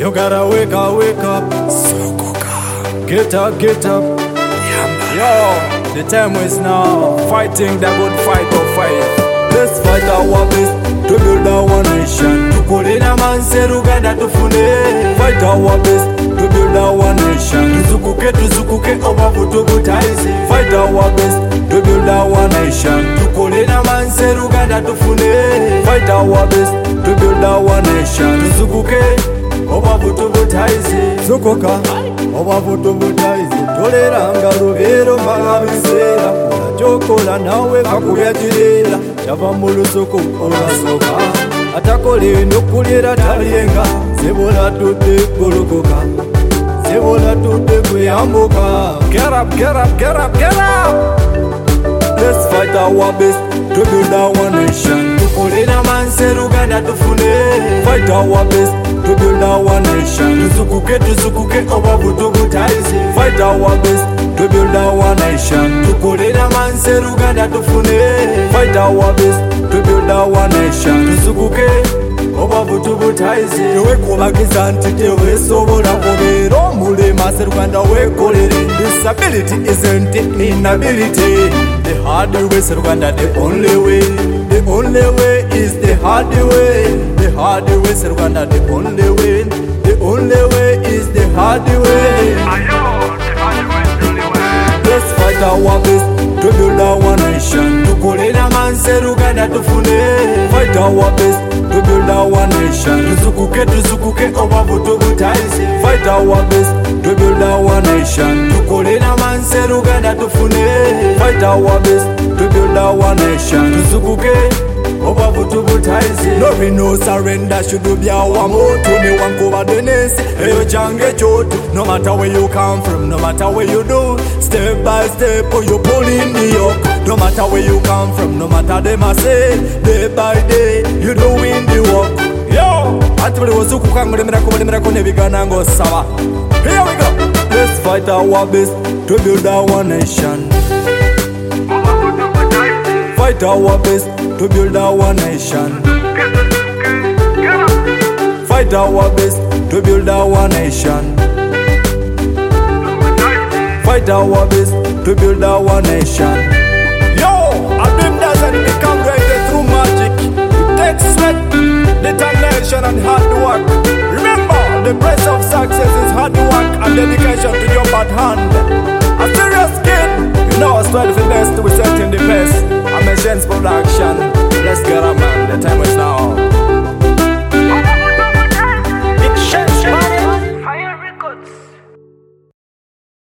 You gotta wake up. Get up. Yo, the time is now. Fighting the good fight of fight. Let's fight our best to build our nation. Tukolina manse Uganda tufune. Fight our best to build our nation. Tuzukuke obavu tubutaize. Fight our best to build our nation. Tukolina manse Uganda tufune. Fight our best to build our nation. Tuzukuke obavu tubutaize. Zukuka obavu tubutaize. Toleranga lubero magabiseera. Chokola nawe kakuyagirira. Yava mu lusuku olasoka. Atakole nokulira talienga. Sebola tudde golokoka. Sebola tudde kuyambuka. Get up. Let's fight our best to build our nation. Tukolina manse Uganda tufune. Fight our best to build our nation. Tuzukuke obavu tubutaize. Fight our best to build our nation. Tukolina manse Uganda tufune. Fight our best to build our nation. Tuzukuke obavu tubutaize. Wekubagiza nti tewesobola kubeera omulema Sseruganda wekolere. Disability isn't inability. The hard way Sseruganda, the only way. The only way is the hard way. The hard way Sseruganda, the only way. The only way is the hard way. Let's fight our best to build our nation. Tukolina manse Uganda tufune. Fight our best to build our nation. Tuzukuke obavu tubutaize. Fight our best to build our nation. Tukolina manse Uganda tufune. Fight our best to build our nation. Tuzukuke obavu tubutaize. No surrender should be our motto. Ne wankuba denensi eyo jange choto. No matter where you come from, no matter where you do, step by step you pulling the yoke. No matter where you come from, no matter them I say, day by day you doing the work. Yo, atubuli wozuku kangulemera kubolemera nebigana ng'osaba. Here we go. Let's fight our best to build our nation. Fight our best to build our nation. Fight our best to build our nation. Fight our best to build our nation. Yo, a dream doesn't become greater through magic. It takes sweat, determination and hard work. Remember, the price of success is hard work and dedication to your bad hand. A serious kid, you know, I strive the best to be set in the best. I'm a Chance Production. Let's get a man, the time is now.